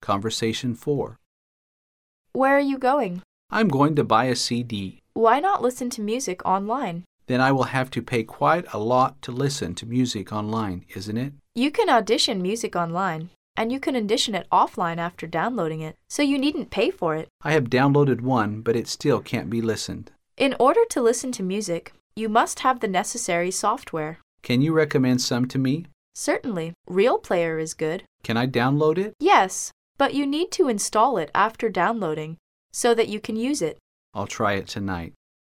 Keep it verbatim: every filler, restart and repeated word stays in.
Conversation four. Where are you going? I'm going to buy a C D. Why not listen to music online? Then I will have to pay quite a lot to listen to music online, isn't it? You can audition music online, and you can audition it offline after downloading it, so you needn't pay for it. I have downloaded one, but it still can't be listened. In order to listen to music, you must have the necessary software. Can you recommend some to me? Certainly, Real Player is good. Can I download it? Yes, but you need to install it after downloading so that you can use it. I'll try it tonight.